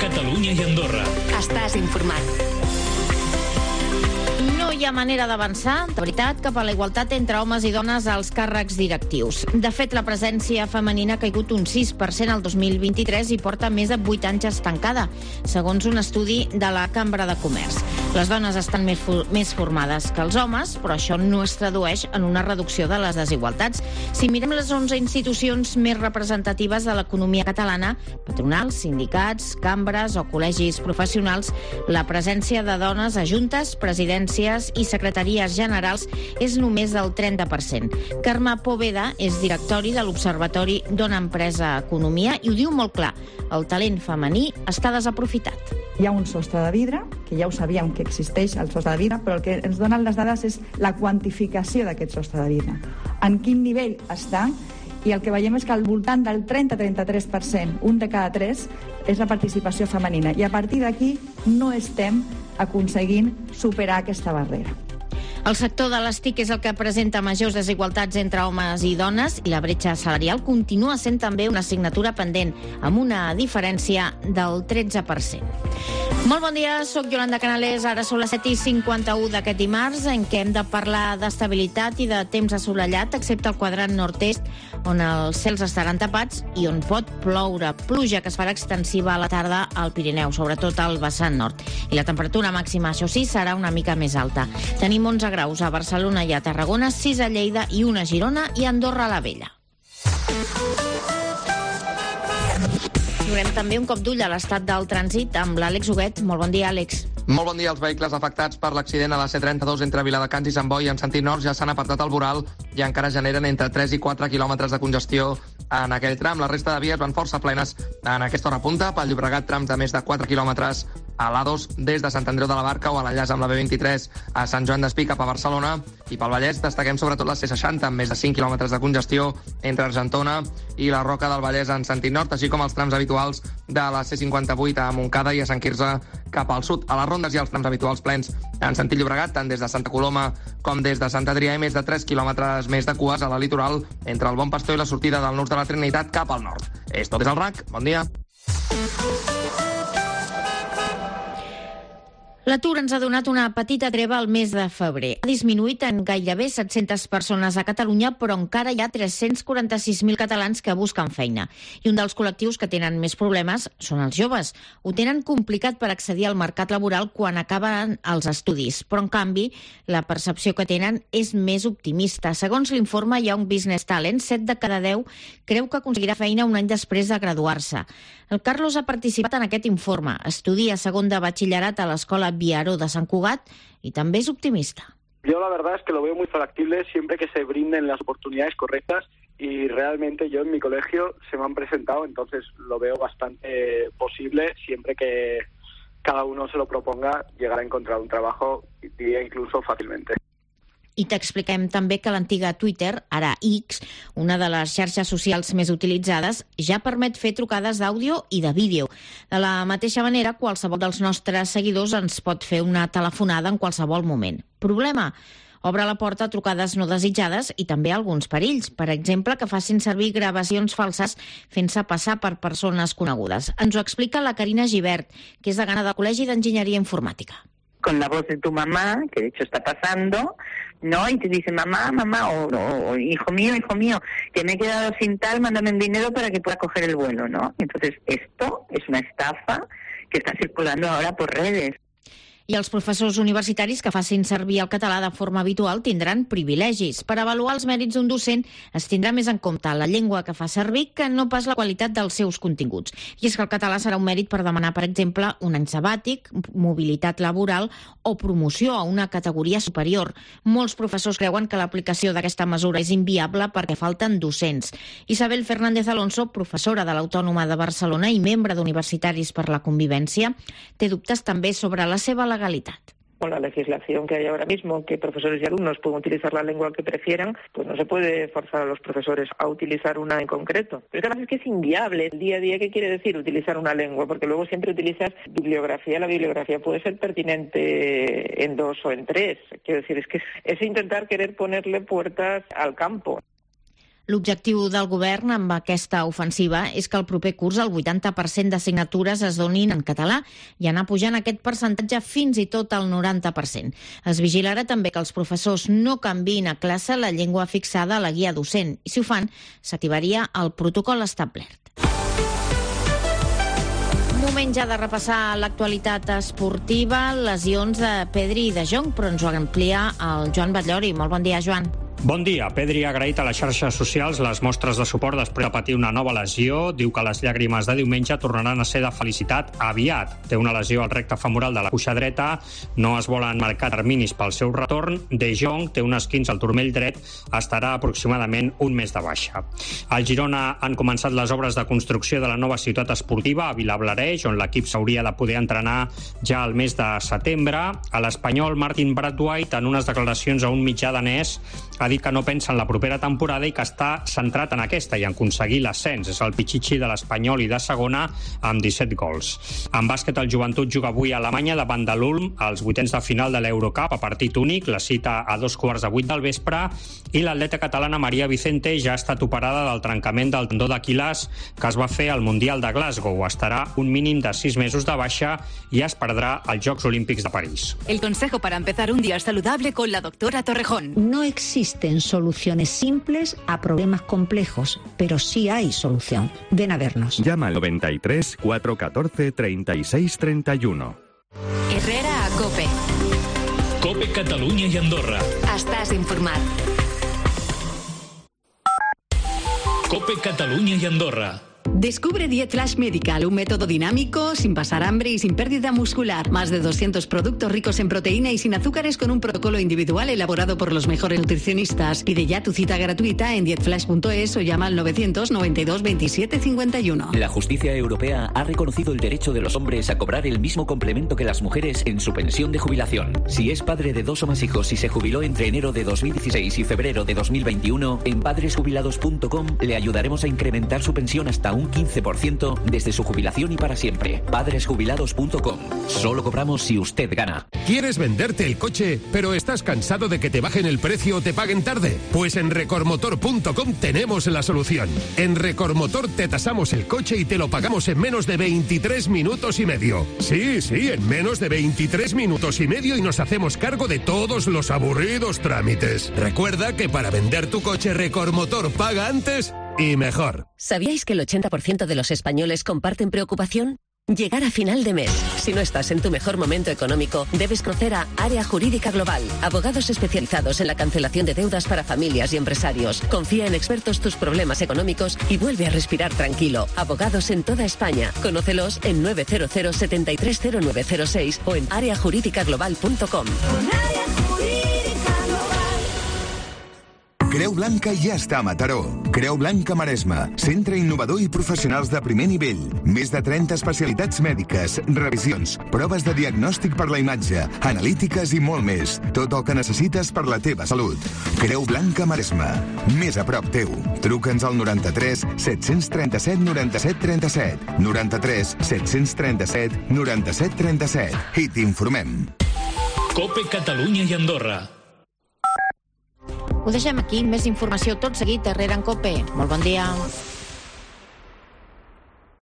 Catalunya i Andorra. Estàs informat. No hi ha manera d'avançar, de veritat, cap a la igualtat entre homes i dones als càrrecs directius. De fet, la presència femenina ha caigut un 6% al 2023 i porta més de 8 anys estancada, segons un estudi de la Cambra de Comerç. Les dones estan més formades que els homes, però això no es tradueix en una reducció de les desigualtats. Si mirem les 11 institucions més representatives de l'economia catalana, patronals, sindicats, cambres o col·legis professionals, la presència de dones a juntes, presidències i secretaries generals és només del 30%. Carme Poveda és directori de l'Observatori Dona Empresa Economia i ho diu molt clar: el talent femení està desaprofitat. Hi ha un sostre de vidre, que ja ho sabíem que existeix el sostre de vidre, però el que ens donen les dades és la quantificació d'aquest sostre de vidre. En quin nivell està? I el que veiem és que al voltant del 30-33%, un de cada tres, és la participació femenina. I a partir d'aquí no estem aconseguint superar aquesta barrera. El sector de les TIC és el que presenta majors desigualtats entre homes i dones i la bretxa salarial continua sent també una assignatura pendent, amb una diferència del 13%. Molt bon dia, soc Yolanda Canales. Ara són les 7:51 d'aquest dimarts, en què hem de parlar d'estabilitat i de temps assolellat, excepte el quadrant nord-est, on els cels estaran tapats i on pot ploure. Pluja que es farà extensiva a la tarda al Pirineu, sobretot al vessant nord. I la temperatura màxima, això sí, serà una mica més alta. Tenim 11 graus a Barcelona i a Tarragona, 6 a Lleida i 1 a Girona i a Andorra la Vella. Donem també un cop d'ull a l'estat del trànsit amb l'Àlex Huguet. Molt bon dia, Àlex. Molt bon dia. Els vehicles afectats per l'accident a la C32 entre Viladecans i Sant Boi en sentit nord ja s'han apartat al voral i encara generen entre 3 i 4 quilòmetres de congestió en aquell tram. La resta de vies van força plenes en aquesta hora punta. Pel Llobregat, trams de més de 4 quilòmetres a l'A2 des de Sant Andreu de la Barca o a l'enllaç amb la B23 a Sant Joan d'Espí cap a Barcelona. I pel Vallès destaquem sobretot la C60 amb més de 5 quilòmetres de congestió entre Argentona i la Roca del Vallès en sentit nord, així com els trams habituals de la C58 a Montcada i a Sant Quirze cap al sud. A les rondes hi ha els trams habituals plens en sentit Llobregat, tant des de Santa Coloma com des de Sant Adrià, i més de 3 quilòmetres més de cues a la litoral entre el Bon Pastor i la sortida del Nus de la Trinitat cap al nord. És tot des del RAC. Bon dia. L'atur ens ha donat una petita treva al mes de febrer. Ha disminuït en gairebé 700 persones a Catalunya, però encara hi ha 346.000 catalans que busquen feina. I un dels col·lectius que tenen més problemes són els joves. Ho tenen complicat per accedir al mercat laboral quan acaben els estudis, però en canvi la percepció que tenen és més optimista. Segons l'informe Young Business Talent, 7 de cada 10 creu que aconseguirà feina un any després de graduar-se. El Carlos ha participat en aquest informe. Estudia segon de batxillerat a l'Escola Viaró de Sant Cugat y también es optimista. Yo la verdad es que lo veo muy factible siempre que se brinden las oportunidades correctas y realmente yo en mi colegio se me han presentado, entonces lo veo bastante posible siempre que cada uno se lo proponga llegar a encontrar un trabajo, diría incluso fácilmente. I t'expliquem també que l'antiga Twitter, ara X, una de les xarxes socials més utilitzades, ja permet fer trucades d'àudio i de vídeo. De la mateixa manera, qualsevol dels nostres seguidors ens pot fer una telefonada en qualsevol moment. Problema? Obre la porta a trucades no desitjades i també a alguns perills. Per exemple, que facin servir gravacions falses fent-se passar per persones conegudes. Ens ho explica la Carina Gibert, que és degana del Col·legi d'Enginyeria Informàtica. Con la voz de tu mamá, que de hecho está pasando, ¿no? Y te dice, mamá, o hijo mío, que me he quedado sin tal, mándame un dinero para que pueda coger el vuelo, ¿no? Entonces, esto es una estafa que está circulando ahora por redes. I els professors universitaris que facin servir el català de forma habitual tindran privilegis. Per avaluar els mèrits d'un docent es tindrà més en compte la llengua que fa servir que no pas la qualitat dels seus continguts. I és que el català serà un mèrit per demanar, per exemple, un any sabàtic, mobilitat laboral o promoció a una categoria superior. Molts professors creuen que l'aplicació d'aquesta mesura és inviable perquè falten docents. Isabel Fernández Alonso, professora de l'Autònoma de Barcelona i membre d'Universitaris per la Convivència, té dubtes també sobre la seva legalitat. Con la legislación que hay ahora mismo, que profesores y alumnos pueden utilizar la lengua que prefieran, pues no se puede forzar a los profesores a utilizar una en concreto. Pero además es que es inviable el día a día. ¿Qué quiere decir utilizar una lengua? Porque luego siempre utilizas bibliografía. La bibliografía puede ser pertinente en 2 o en 3. Quiero decir, es que es intentar querer ponerle puertas al campo. L'objectiu del govern amb aquesta ofensiva és que el proper curs el 80% d'assignatures es donin en català i anar pujant aquest percentatge fins i tot al 90%. Es vigilarà també que els professors no canviïn a classe la llengua fixada a la guia docent i, si ho fan, s'activaria el protocol establert. Moment ja de repassar l'actualitat esportiva, lesions de Pedri i de Jong, però ens ho amplia el Joan Batllori. Molt bon dia, Joan. Bon dia. Pedri ha agraït a les xarxes socials les mostres de suport després de patir una nova lesió. Diu que les llàgrimes de diumenge tornaran a ser de felicitat aviat. Té una lesió al recte femoral de la cuixa dreta. No es volen marcar terminis pel seu retorn. De Jong té un esquinç al turmell dret. Estarà aproximadament un mes de baixa. Al Girona han començat les obres de construcció de la nova ciutat esportiva a Vilablareix, on l'equip s'hauria de poder entrenar ja al mes de setembre. A l'Espanyol, Martin Braithwaite, en unes declaracions a un mitjà danès, ha dit que no pensa en la propera temporada i que està centrat en aquesta i en aconseguir l'ascens. És el pitxitxi de l'Espanyol i de segona amb 17 gols. En bàsquet, el Joventut juga avui a Alemanya davant de l'Ulm als vuitens de final de l'Eurocup a partit únic. La cita a 7:15 del vespre. I l'atleta catalana Maria Vicente ja ha estat operada del trencament del tendó d'Aquil·les que es va fer al Mundial de Glasgow. Estarà un mínim de 6 mesos de baixa i es perdrà als Jocs Olímpics de París. El consejo para empezar un día saludable con la doctora Torrejón. No existen soluciones simples a problemas complejos, pero sí hay solución. Ven a vernos. Llama al 93 414 36 31. Herrera a COPE. COPE Catalunya i Andorra. Estàs informat. COPE Catalunya i Andorra. Descubre Diet Flash Medical, un método dinámico, sin pasar hambre y sin pérdida muscular. Más de 200 productos ricos en proteína y sin azúcares con un protocolo individual elaborado por los mejores nutricionistas. Pide ya tu cita gratuita en dietflash.es o llama al 992 27 51. La justicia europea ha reconocido el derecho de los hombres a cobrar el mismo complemento que las mujeres en su pensión de jubilación. Si es padre de 2 o más hijos y se jubiló entre enero de 2016 y febrero de 2021, en padresjubilados.com le ayudaremos a incrementar su pensión hasta un 15% desde su jubilación y para siempre. Padresjubilados.com. Solo cobramos si usted gana. ¿Quieres venderte el coche, pero estás cansado de que te bajen el precio o te paguen tarde? Pues en Recormotor.com tenemos la solución. En Recormotor te tasamos el coche y te lo pagamos en menos de 23 minutos y medio. Sí, en menos de 23 minutos y medio y nos hacemos cargo de todos los aburridos trámites. Recuerda que para vender tu coche Recormotor paga antes y mejor. ¿Sabíais que el 80% de los españoles comparten preocupación? Llegar a final de mes. Si no estás en tu mejor momento económico, debes conocer a Área Jurídica Global. Abogados especializados en la cancelación de deudas para familias y empresarios. Confía en expertos tus problemas económicos y vuelve a respirar tranquilo. Abogados en toda España. Conócelos en 900 730906 o en areajurídicaglobal.com. Creu Blanca ja està a Mataró. Creu Blanca Maresme, centre innovador i professionals de primer nivell. Més de 30 especialitats mèdiques, revisions, proves de diagnòstic per la imatge, analítiques i molt més. Tot el que necessites per la teva salut. Creu Blanca Maresme, més a prop teu. Truca'ns al 93 737 97 37, 93 737 97 37 i t'informem. COPE Catalunya i Andorra. Ho deixem aquí, més informació tot seguit, Herrera en COPE. Molt bon dia.